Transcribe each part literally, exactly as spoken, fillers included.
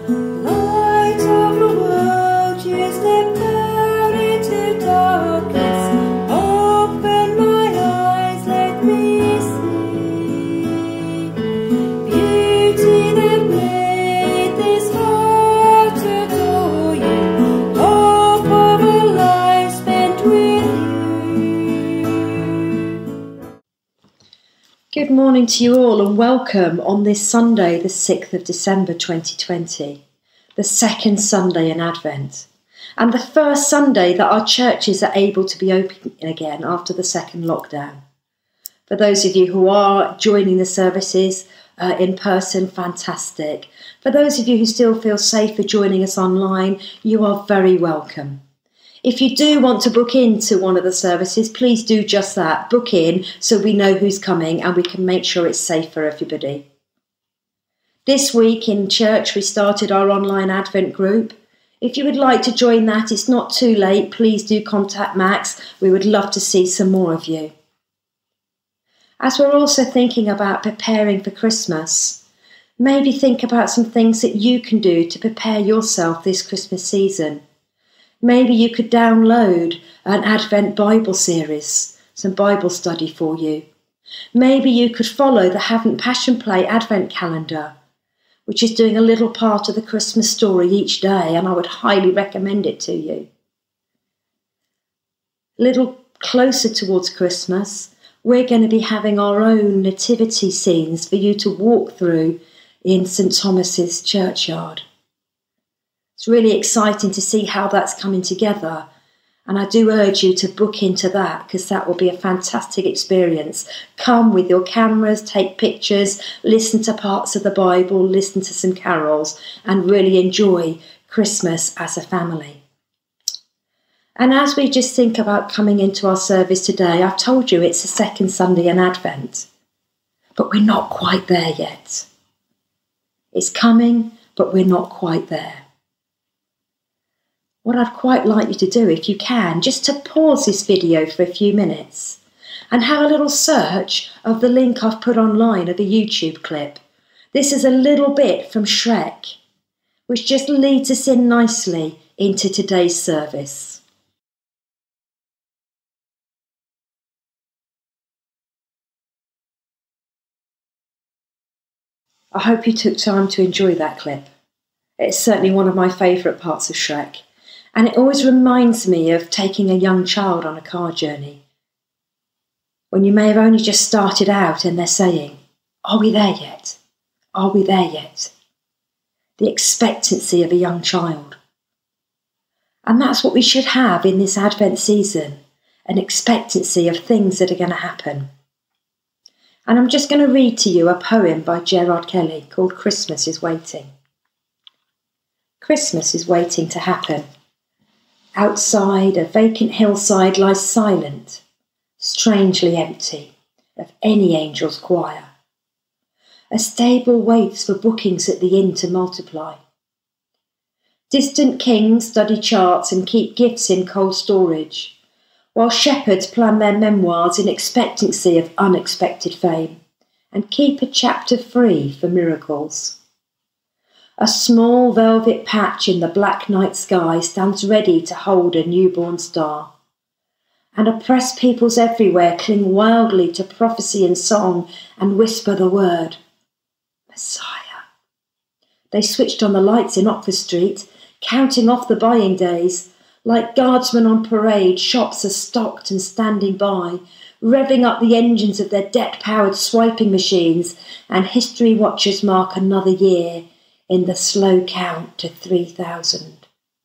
Light of the world, you stepped out into darkness. Open my eyes, let me see beauty that made this heart adore you. Hope of a life spent with you. Good morning to you all and welcome on this Sunday, the sixth of December twenty twenty, the second Sunday in Advent, and the first Sunday that our churches are able to be open again after the second lockdown. For those of you who are joining the services uh, in person, fantastic. For those of you who still feel safer joining us online, you are very welcome. If you do want to book into one of the services, please do just that. Book in so we know who's coming and we can make sure it's safe for everybody. This week in church, we started our online Advent group. If you would like to join that, it's not too late. Please do contact Max. We would love to see some more of you. As we're also thinking about preparing for Christmas, maybe think about some things that you can do to prepare yourself this Christmas season. Maybe you could download an Advent Bible series, some Bible study for you. Maybe you could follow the Haven't Passion Play Advent calendar, which is doing a little part of the Christmas story each day, and I would highly recommend it to you. A little closer towards Christmas, we're going to be having our own nativity scenes for you to walk through in St Thomas's churchyard. It's really exciting to see how that's coming together, and I do urge you to book into that because that will be a fantastic experience. Come with your cameras, take pictures, listen to parts of the Bible, listen to some carols, and really enjoy Christmas as a family. And as we just think about coming into our service today, I've told you it's the second Sunday in Advent, but we're not quite there yet. It's coming, but we're not quite there. What I'd quite like you to do, if you can, just to pause this video for a few minutes and have a little search of the link I've put online of a YouTube clip. This is a little bit from Shrek, which just leads us in nicely into today's service. I hope you took time to enjoy that clip. It's certainly one of my favourite parts of Shrek. And it always reminds me of taking a young child on a car journey, when you may have only just started out and they're saying, "Are we there yet? Are we there yet?" The expectancy of a young child. And that's what we should have in this Advent season, an expectancy of things that are going to happen. And I'm just going to read to you a poem by Gerard Kelly called Christmas is Waiting. Christmas is waiting to happen. Outside, a vacant hillside lies silent, strangely empty of any angel's choir. A stable waits for bookings at the inn to multiply. Distant kings study charts and keep gifts in cold storage, while shepherds plan their memoirs in expectancy of unexpected fame and keep a chapter free for miracles. A small velvet patch in the black night sky stands ready to hold a newborn star. And oppressed peoples everywhere cling wildly to prophecy and song and whisper the word, Messiah. They switched on the lights in Oxford Street, counting off the buying days. Like guardsmen on parade, shops are stocked and standing by, revving up the engines of their debt-powered swiping machines, and history watchers mark another year in the slow count to three thousand.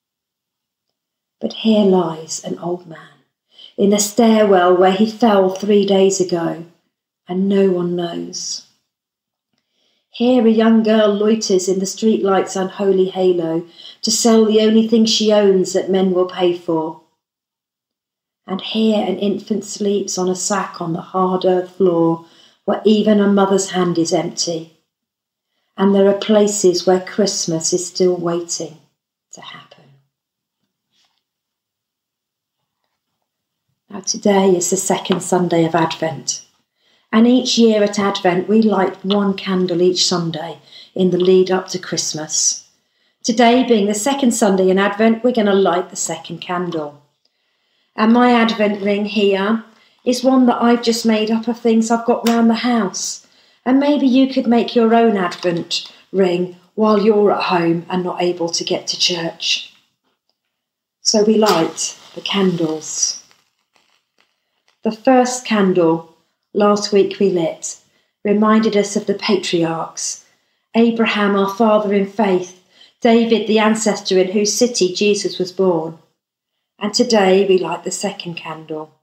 But here lies an old man in a stairwell where he fell three days ago, and no one knows. Here a young girl loiters in the streetlight's unholy halo to sell the only thing she owns that men will pay for. And here an infant sleeps on a sack on the hard earth floor where even a mother's hand is empty. And there are places where Christmas is still waiting to happen. Now today is the second Sunday of Advent. And each year at Advent we light one candle each Sunday in the lead up to Christmas Today, being the second Sunday in Advent, we're going to light the second candle. And my Advent ring here is one that I've just made up of things I've got round the house. And maybe you could make your own Advent ring while you're at home and not able to get to church. So we light the candles. The first candle last week we lit reminded us of the patriarchs, Abraham, our father in faith, David, the ancestor in whose city Jesus was born. And today we light the second candle.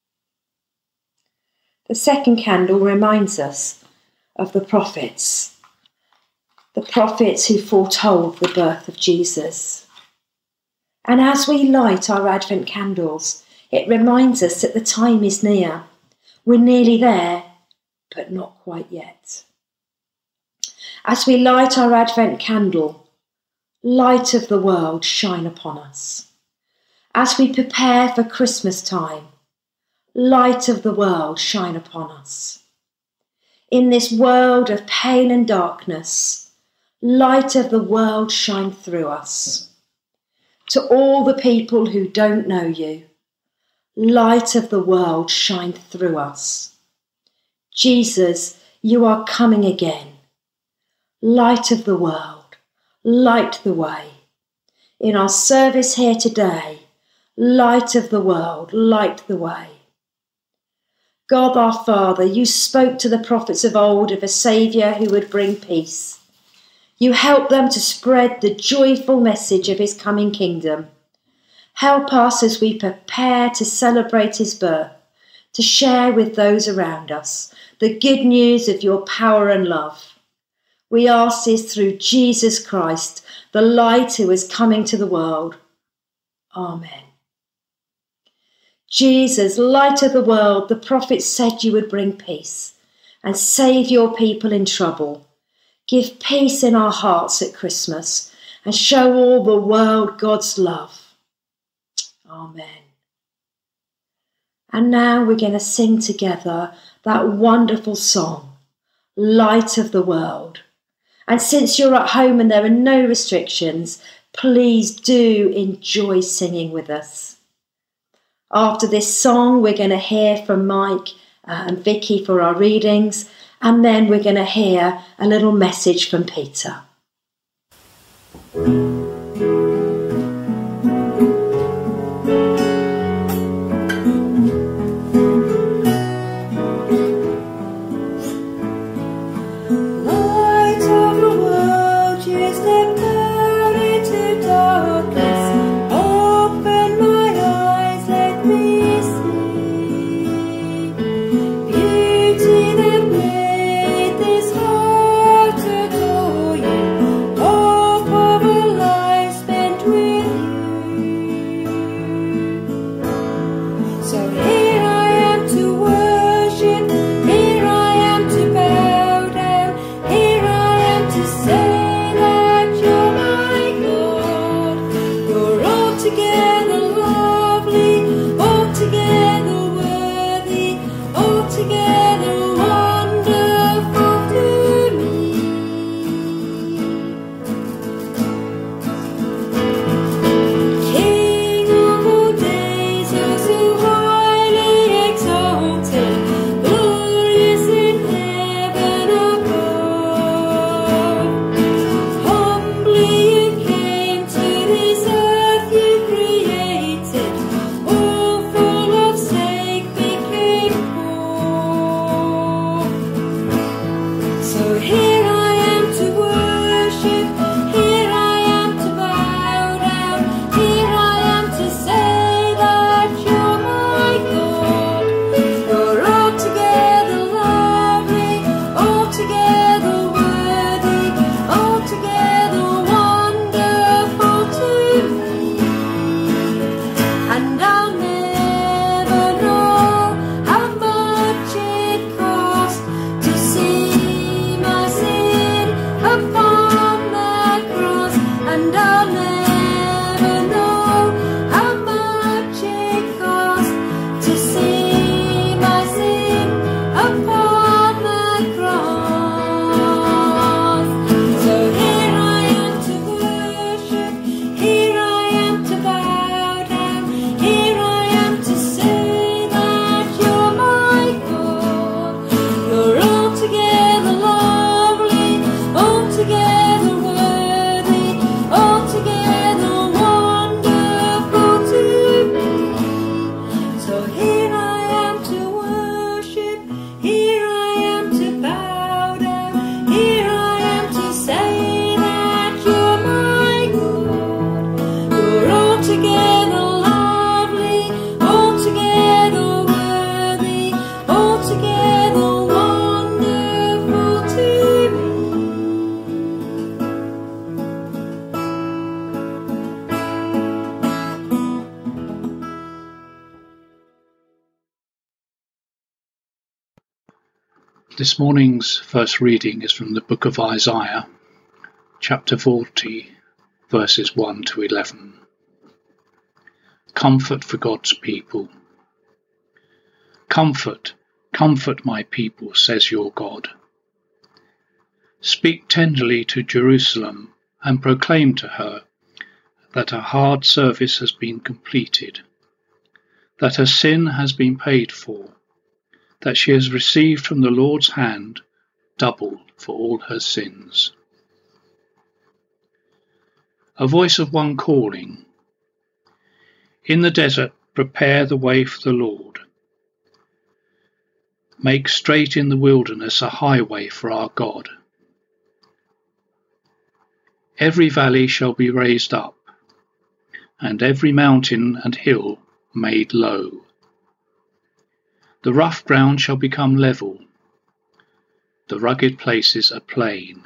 The second candle reminds us of the prophets, the prophets who foretold the birth of Jesus. And as we light our Advent candles, it reminds us that the time is near. We're nearly there, but not quite yet. As we light our Advent candle, light of the world, shine upon us. As we prepare for Christmas time, light of the world, shine upon us. In this world of pain and darkness, light of the world, shine through us. To all the people who don't know you, light of the world, shine through us. Jesus, you are coming again. Light of the world, light the way. In our service here today, light of the world, light the way. God our Father, you spoke to the prophets of old of a Saviour who would bring peace. You helped them to spread the joyful message of his coming kingdom. Help us as we prepare to celebrate his birth, to share with those around us the good news of your power and love. We ask this through Jesus Christ, the light who is coming to the world. Amen. Jesus, light of the world, the prophets said you would bring peace and save your people in trouble. Give peace in our hearts at Christmas and show all the world God's love. Amen. And now we're going to sing together that wonderful song, Light of the World. And since you're at home and there are no restrictions, please do enjoy singing with us. After this song, we're going to hear from Mike uh, and Vicky for our readings, and then we're going to hear a little message from Peter. Love This morning's first reading is from the book of Isaiah, chapter forty, verses one to eleven. Comfort for God's people. Comfort, comfort my people, says your God. Speak tenderly to Jerusalem and proclaim to her that her hard service has been completed, that her sin has been paid for, that she has received from the Lord's hand double for all her sins. A voice of one calling, in the desert prepare the way for the Lord. Make straight in the wilderness a highway for our God. Every valley shall be raised up, and every mountain and hill made low. The rough ground shall become level, the rugged places a plain.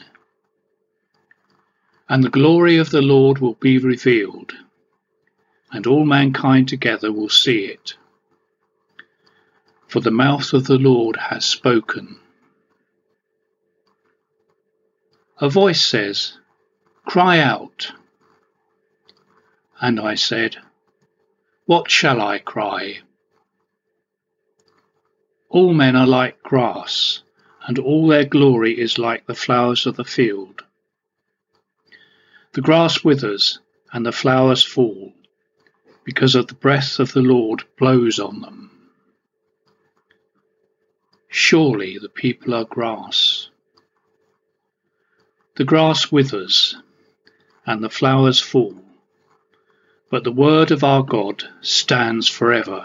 And the glory of the Lord will be revealed, and all mankind together will see it. For the mouth of the Lord has spoken. A voice says, "Cry out." And I said, "What shall I cry?" All men are like grass, and all their glory is like the flowers of the field. The grass withers, and the flowers fall, because of the breath of the Lord blows on them. Surely the people are grass. The grass withers, and the flowers fall, but the word of our God stands forever.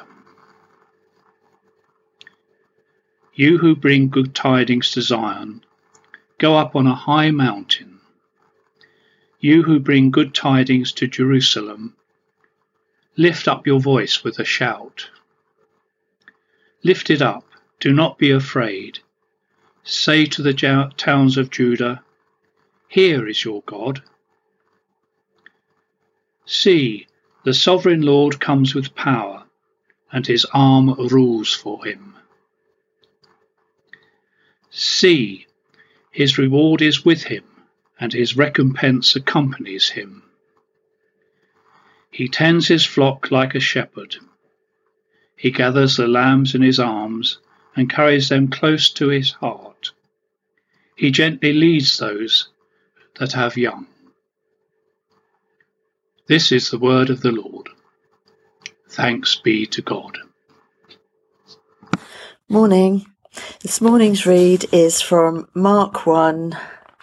You who bring good tidings to Zion, go up on a high mountain. You who bring good tidings to Jerusalem, lift up your voice with a shout. Lift it up, do not be afraid. Say to the towns of Judah, here is your God. See, the sovereign Lord comes with power, and his arm rules for him. See, his reward is with him, and his recompense accompanies him. He tends his flock like a shepherd. He gathers the lambs in his arms and carries them close to his heart. He gently leads those that have young. This is the word of the Lord. Thanks be to God. Morning. This morning's read is from Mark one,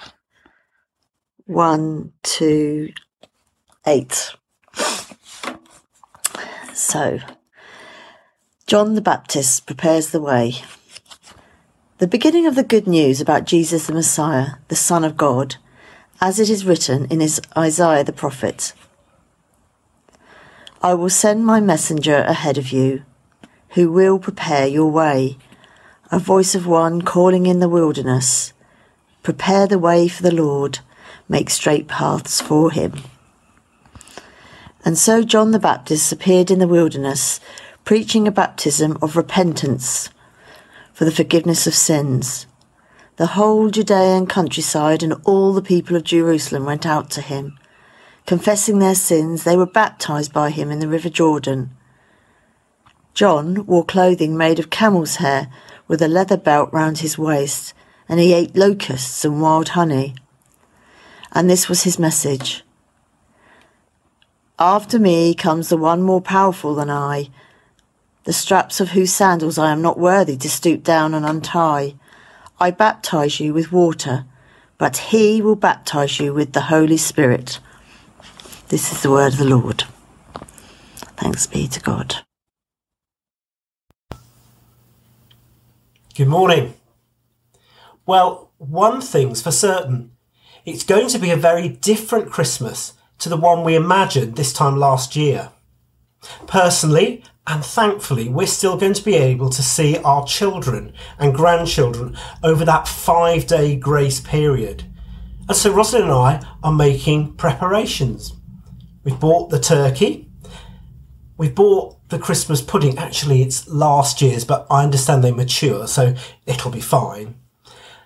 one to eight. So, John the Baptist prepares the way. The beginning of the good news about Jesus the Messiah, the Son of God, as it is written in his Isaiah the prophet. I will send my messenger ahead of you, who will prepare your way. A voice of one calling in the wilderness, prepare the way for the Lord, make straight paths for him. And so John the Baptist appeared in the wilderness, preaching a baptism of repentance for the forgiveness of sins. The whole Judean countryside and all the people of Jerusalem went out to him. Confessing their sins, they were baptized by him in the river Jordan. John wore clothing made of camel's hair, with a leather belt round his waist, and he ate locusts and wild honey. And this was his message. After me comes the one more powerful than I, the straps of whose sandals I am not worthy to stoop down and untie. I baptize you with water, but he will baptize you with the Holy Spirit. This is the word of the Lord. Thanks be to God. Good morning. Well, one thing's for certain. It's going to be a very different Christmas to the one we imagined this time last year. Personally, and thankfully, we're still going to be able to see our children and grandchildren over that five-day grace period. And so Rosalind and I are making preparations. We've bought the turkey. We've bought the Christmas pudding. Actually, it's last year's, but I understand they mature, so it'll be fine.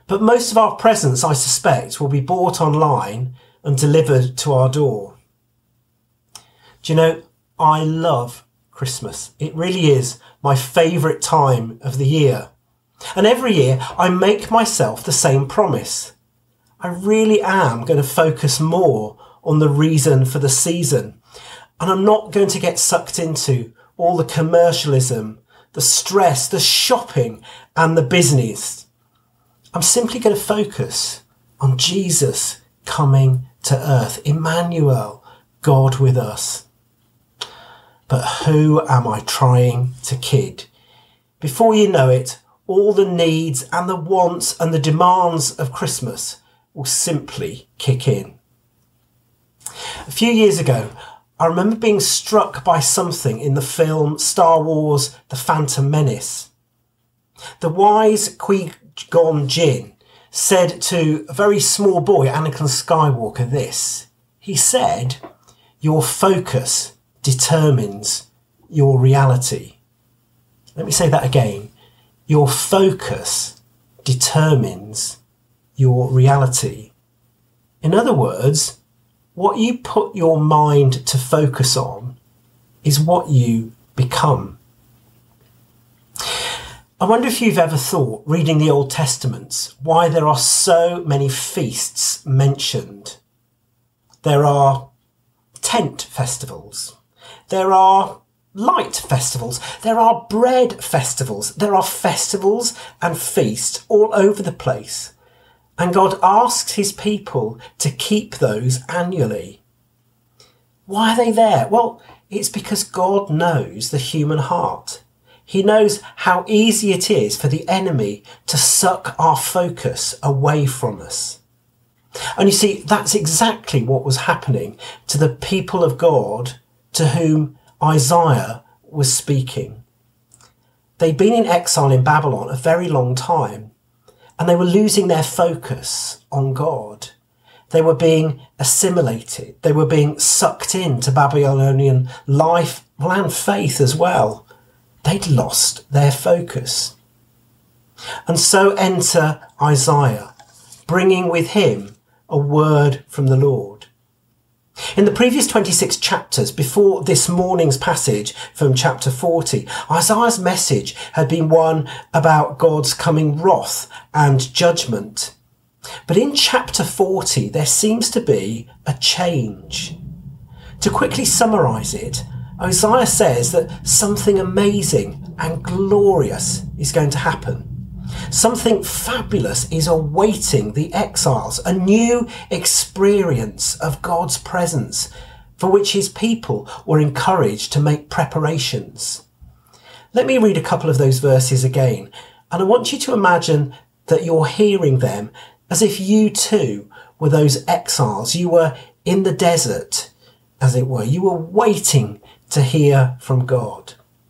But most of our presents, I suspect, will be bought online and delivered to our door. Do you know, I love Christmas. It really is my favourite time of the year. And every year I make myself the same promise. I really am going to focus more on the reason for the season. And I'm not going to get sucked into all the commercialism, the stress, the shopping and the business. I'm simply going to focus on Jesus coming to earth, Emmanuel, God with us. But who am I trying to kid? Before you know it, all the needs and the wants and the demands of Christmas will simply kick in. A few years ago, I remember being struck by something in the film Star Wars: The Phantom Menace. The wise Qui-Gon Jinn said to a very small boy, Anakin Skywalker, this. He said, "Your focus determines your reality." Let me say that again. Your focus determines your reality. In other words, what you put your mind to focus on is what you become. I wonder if you've ever thought, reading the Old Testaments, why there are so many feasts mentioned. There are tent festivals. There are light festivals. There are bread festivals. There are festivals and feasts all over the place. And God asks his people to keep those annually. Why are they there? Well, it's because God knows the human heart. He knows how easy it is for the enemy to suck our focus away from us. And you see, that's exactly what was happening to the people of God to whom Isaiah was speaking. They'd been in exile in Babylon a very long time, and they were losing their focus on God. They were being assimilated. They were being sucked into Babylonian life and faith as well. They'd lost their focus. And so enter Isaiah, bringing with him a word from the Lord. In the previous twenty-six chapters, before this morning's passage from chapter forty, Isaiah's message had been one about God's coming wrath and judgment. But in chapter forty, there seems to be a change. To quickly summarise it, Isaiah says that something amazing and glorious is going to happen. Something fabulous is awaiting the exiles, a new experience of God's presence for which his people were encouraged to make preparations. Let me read a couple of those verses again, and I want you to imagine that you're hearing them as if you too were those exiles. You were in the desert, as it were. You were waiting to hear from God.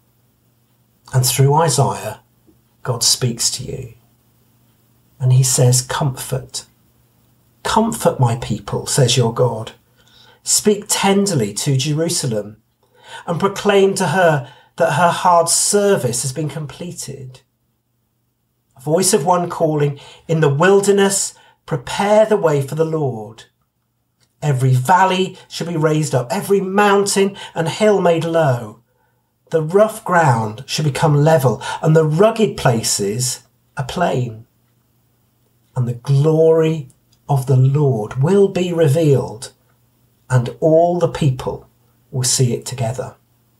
And through Isaiah, God speaks to you. And he says, comfort. Comfort my people, says your God. Speak tenderly to Jerusalem and proclaim to her that her hard service has been completed. A voice of one calling, in the wilderness, prepare the way for the Lord. Every valley shall be raised up, every mountain and hill made low. The rough ground shall become level, and the rugged places a plain. And the glory of the Lord will be revealed, and all the people will see it together.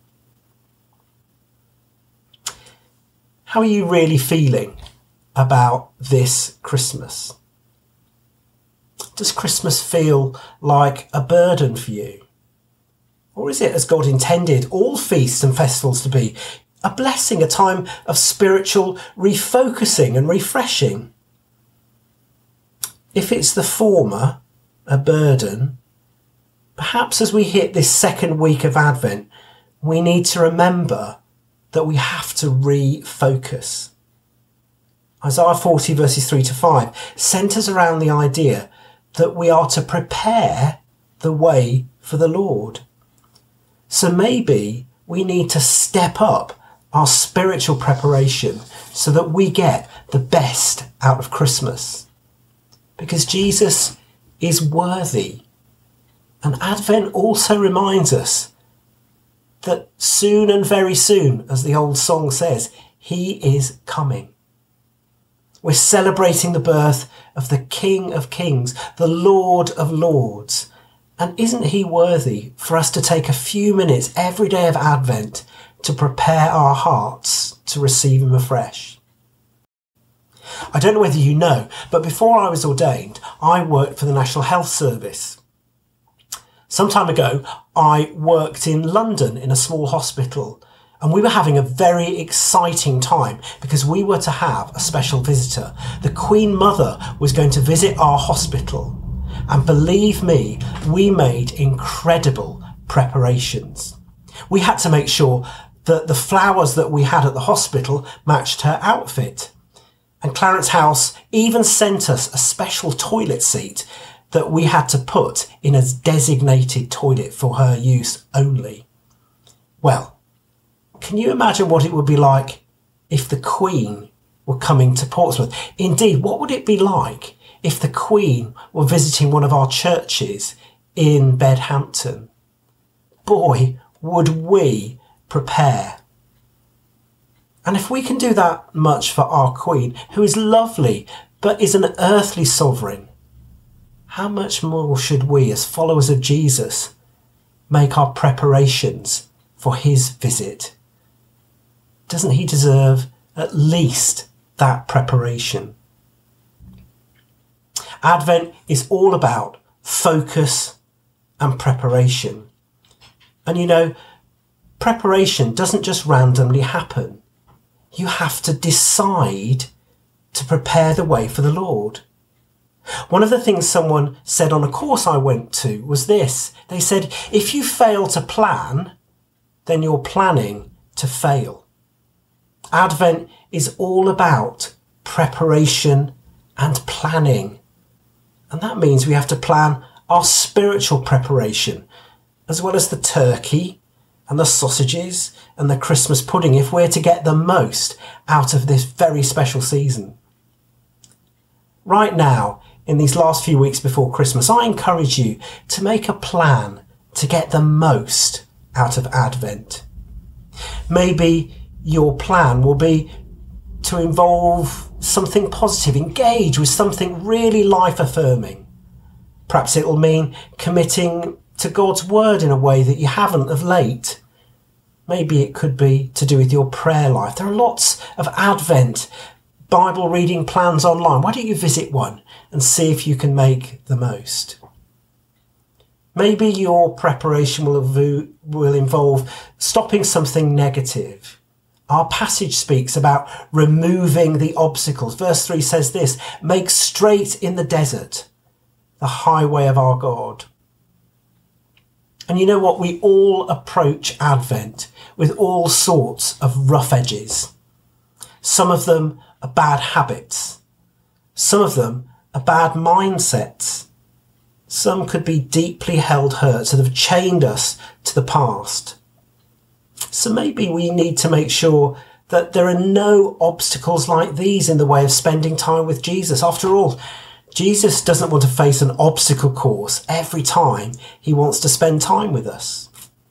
How are you really feeling about this Christmas? Does Christmas feel like a burden for you? Or is it, as God intended all feasts and festivals to be, a blessing, a time of spiritual refocusing and refreshing? If it's the former, a burden, perhaps as we hit this second week of Advent, we need to remember that we have to refocus. Isaiah forty verses three to five centres around the idea that we are to prepare the way for the Lord. So maybe we need to step up our spiritual preparation so that we get the best out of Christmas. because Jesus is worthy. And Advent also reminds us that soon and very soon, as the old song says, he is coming. We're celebrating the birth of the King of Kings, the Lord of Lords. And isn't he worthy for us to take a few minutes every day of Advent to prepare our hearts to receive him afresh? I don't know whether you know, but before I was ordained, I worked for the National Health Service. Some time ago, I worked in London in a small hospital, and we were having a very exciting time because we were to have a special visitor. The Queen Mother was going to visit our hospital, and believe me, we made incredible preparations. We had to make sure that the flowers that we had at the hospital matched her outfit. And Clarence House even sent us a special toilet seat that we had to put in a designated toilet for her use only. Well, can you imagine what it would be like if the Queen were coming to Portsmouth? Indeed, what would it be like if the Queen were visiting one of our churches in Bedhampton? Boy, would we prepare. And if we can do that much for our Queen, who is lovely but is an earthly sovereign, how much more should we, as followers of Jesus, make our preparations for his visit? Doesn't he deserve at least that preparation? Advent is all about focus and preparation. And you know, preparation doesn't just randomly happen. You have to decide to prepare the way for the Lord. One of the things someone said on a course I went to was this. They said, if you fail to plan, then you're planning to fail. Advent is all about preparation and planning. And that means we have to plan our spiritual preparation, as well as the turkey and the sausages and the Christmas pudding, if we're to get the most out of this very special season. Right now, in these last few weeks before Christmas, I encourage you to make a plan to get the most out of Advent. Maybe your plan will be to involve something positive, engage with something really life-affirming. Perhaps it'll mean committing to God's word in a way that you haven't of late. Maybe it could be to do with your prayer life. There are lots of Advent Bible reading plans online. Why don't you visit one and see if you can make the most? Maybe your preparation will, av- will involve stopping something negative. Our passage speaks about removing the obstacles. Verse three says this, make straight in the desert the highway of our God. And you know what? We all approach Advent with all sorts of rough edges. Some of them are bad habits. Some of them are bad mindsets. Some could be deeply held hurts that have chained us to the past. So maybe we need to make sure that there are no obstacles like these in the way of spending time with Jesus. After all, Jesus doesn't want to face an obstacle course every time he wants to spend time with us.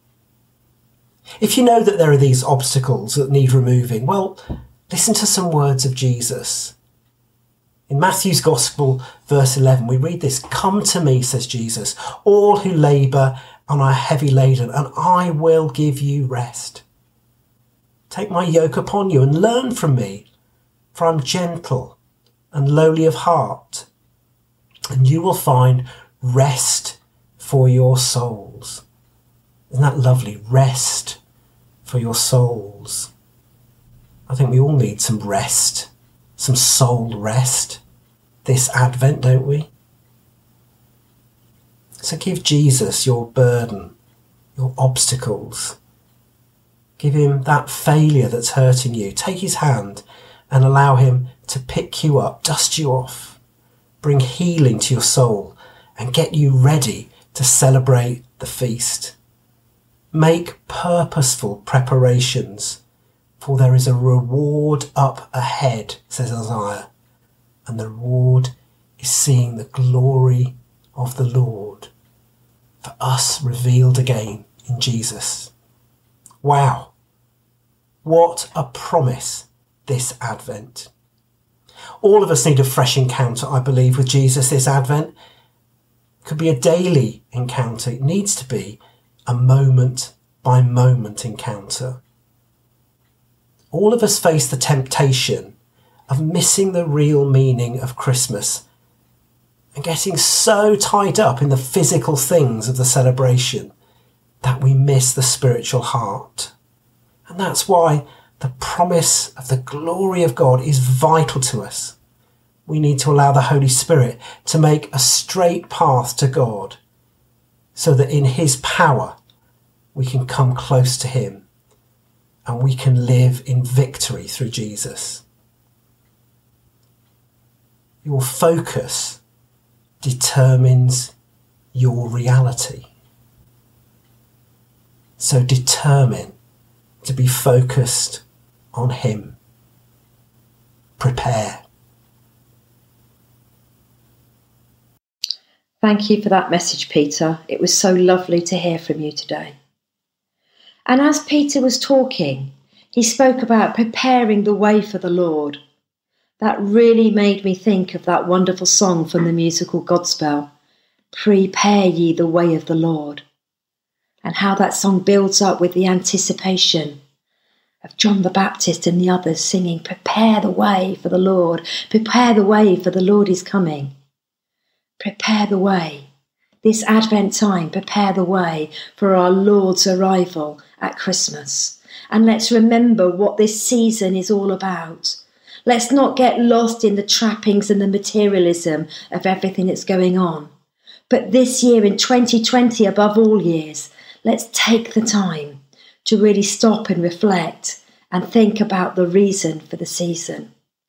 If you know that there are these obstacles that need removing, well, listen to some words of Jesus. In Matthew's Gospel, verse eleven, we read this, come to me, says Jesus, all who labour and are heavy laden, and I will give you rest. Take my yoke upon you and learn from me, for I'm gentle and lowly of heart, and you will find rest for your souls. Isn't that lovely? Rest for your souls. I think we all need some rest, some soul rest this Advent, don't we? So give Jesus your burden, your obstacles. Give him that failure that's hurting you. Take his hand and allow him to pick you up, dust you off, bring healing to your soul and get you ready to celebrate the feast. Make purposeful preparations, for there is a reward up ahead, says Isaiah, and the reward is seeing the glory of the Lord for us revealed again in Jesus. Wow, what a promise this Advent. All of us need a fresh encounter, I believe, with Jesus this Advent. It could be a daily encounter. It needs to be a moment by moment encounter. All of us face the temptation of missing the real meaning of Christmas and getting so tied up in the physical things of the celebration that we miss the spiritual heart. And that's why the promise of the glory of God is vital to us. We need to allow the Holy Spirit to make a straight path to God so that in his power we can come close to him and we can live in victory through Jesus. Your focus determines your reality. So determine to be focused on him. Prepare. Thank you for that message, Peter. It was so lovely to hear from you today. And as Peter was talking, he spoke about preparing the way for the Lord. That really made me think of that wonderful song from the musical Godspell, Prepare Ye the Way of the Lord, and how that song builds up with the anticipation of John the Baptist and the others singing, Prepare the way for the Lord, prepare the way for the Lord is coming. Prepare the way. This Advent time, prepare the way for our Lord's arrival at Christmas. And let's remember what this season is all about. Let's not get lost in the trappings and the materialism of everything that's going on. But this year in twenty twenty, above all years, let's take the time to really stop and reflect and think about the reason for the season.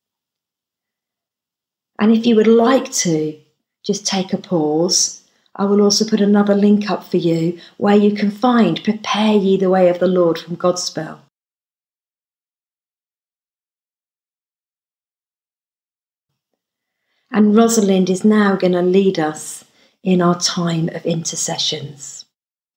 And if you would like to, just take a pause. I will also put another link up for you where you can find Prepare Ye the Way of the Lord from Godspell. And Rosalind is now going to lead us in our time of intercessions.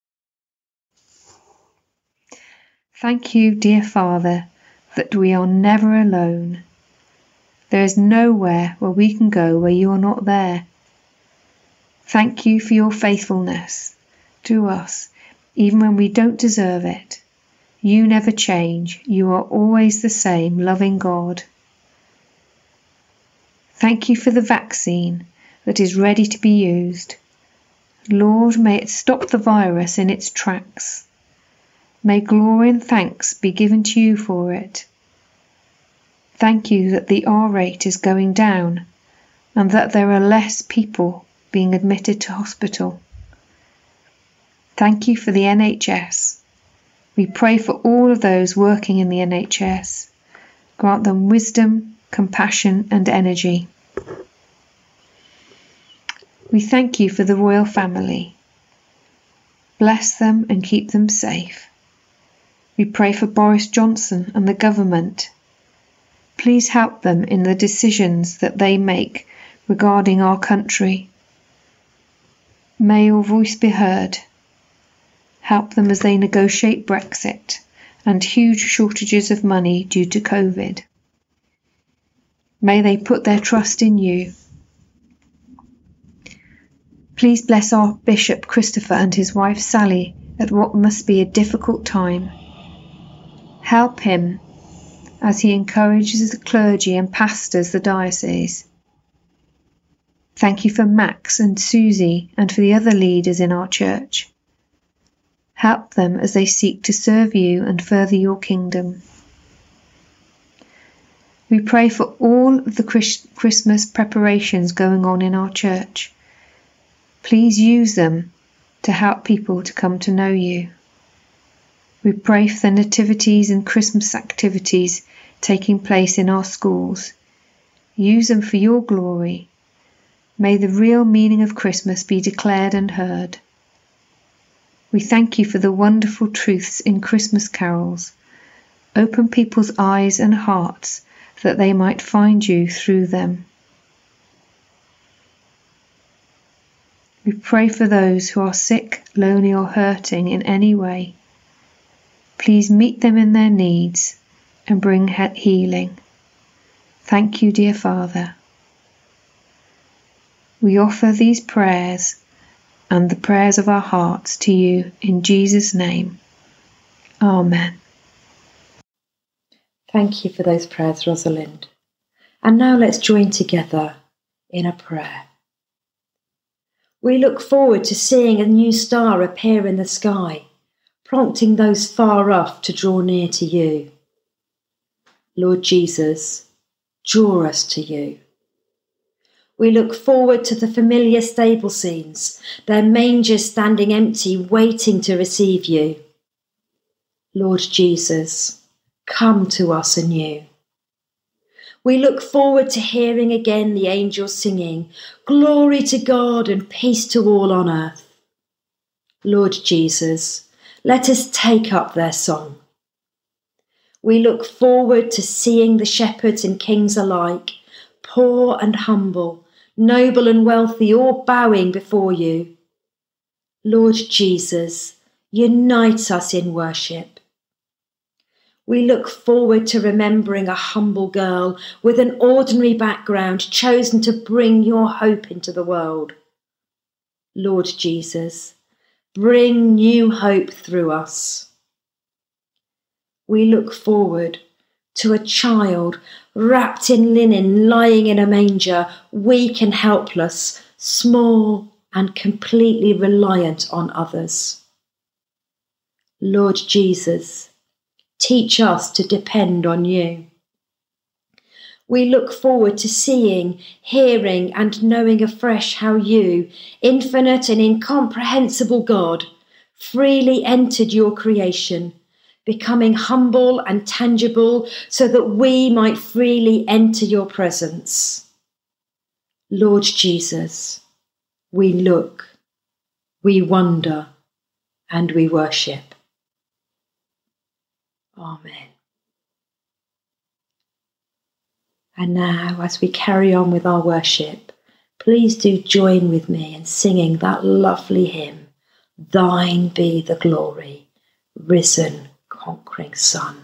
Thank you, dear Father, that we are never alone. There is nowhere where we can go where you are not there. Thank you for your faithfulness to us, even when we don't deserve it. You never change. You are always the same loving God. Thank you for the vaccine that is ready to be used. Lord, may it stop the virus in its tracks. May glory and thanks be given to you for it. Thank you that the R rate is going down and that there are less people being admitted to hospital. Thank you for the N H S. We pray for all of those working in the N H S. Grant them wisdom, compassion and energy. We thank you for the royal family. Bless them and keep them safe. We pray for Boris Johnson and the government. Please help them in the decisions that they make regarding our country. May your voice be heard. Help them as they negotiate Brexit and huge shortages of money due to COVID. May they put their trust in you. Please bless our Bishop Christopher and his wife Sally at what must be a difficult time. Help him as he encourages the clergy and pastors the diocese. Thank you for Max and Susie and for the other leaders in our church. Help them as they seek to serve you and further your kingdom. We pray for all of the Christmas preparations going on in our church. Please use them to help people to come to know you. We pray for the nativities and Christmas activities taking place in our schools. Use them for your glory. May the real meaning of Christmas be declared and heard. We thank you for the wonderful truths in Christmas carols. Open people's eyes and hearts that they might find you through them. We pray for those who are sick, lonely, or hurting in any way. Please meet them in their needs and bring healing. Thank you, dear Father. We offer these prayers and the prayers of our hearts to you in Jesus' name. Amen. Thank you for those prayers, Rosalind. And now let's join together in a prayer. We look forward to seeing a new star appear in the sky, prompting those far off to draw near to you. Lord Jesus, draw us to you. We look forward to the familiar stable scenes, their mangers standing empty, waiting to receive you. Lord Jesus, come to us anew. We look forward to hearing again the angels singing, "Glory to God and peace to all on earth." Lord Jesus, let us take up their song. We look forward to seeing the shepherds and kings alike, poor and humble, noble and wealthy, all bowing before you. Lord Jesus, unite us in worship. We look forward to remembering a humble girl with an ordinary background chosen to bring your hope into the world. Lord Jesus, bring new hope through us. We look forward to a child wrapped in linen lying in a manger, weak and helpless, small and completely reliant on others. Lord Jesus, teach us to depend on you. We look forward to seeing, hearing, and knowing afresh how you, infinite and incomprehensible God, freely entered your creation, becoming humble and tangible so that we might freely enter your presence. Lord Jesus, we look, we wonder, and we worship. Amen. And now, as we carry on with our worship, please do join with me in singing that lovely hymn, "Thine be the glory, risen, conquering Son."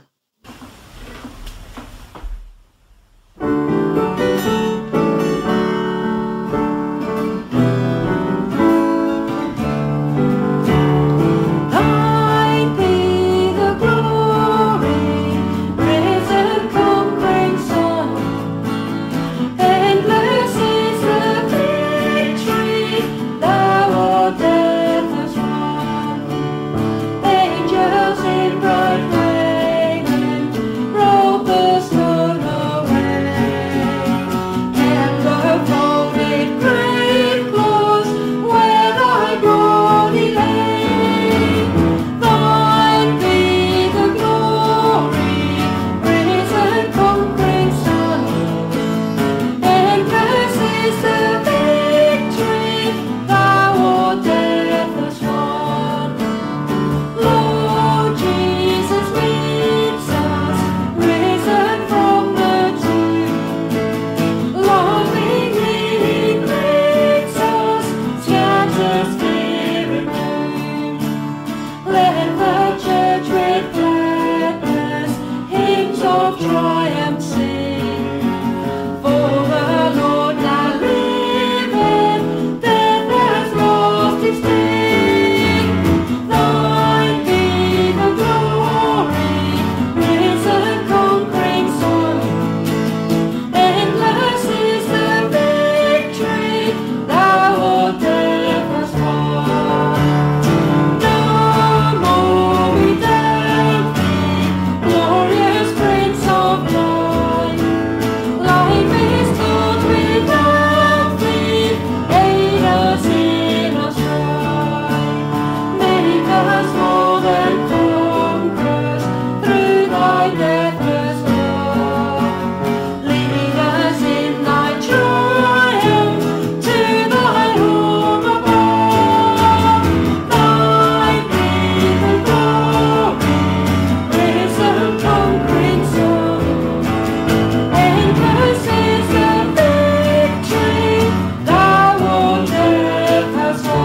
That's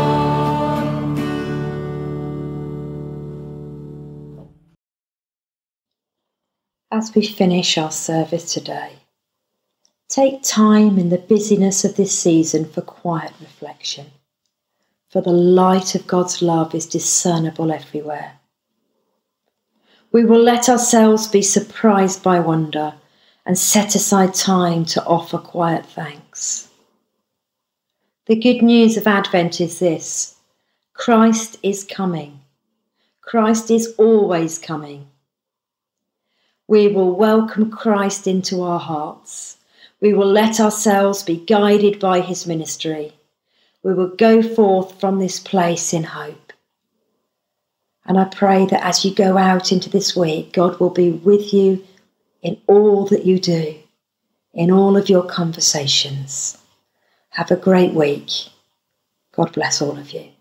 As we finish our service today, take time in the busyness of this season for quiet reflection, for the light of God's love is discernible everywhere. We will let ourselves be surprised by wonder and set aside time to offer quiet thanks. The good news of Advent is this: Christ is coming. Christ is always coming. We will welcome Christ into our hearts. We will let ourselves be guided by his ministry. We will go forth from this place in hope. And I pray that as you go out into this week, God will be with you in all that you do, in all of your conversations. Have a great week. God bless all of you.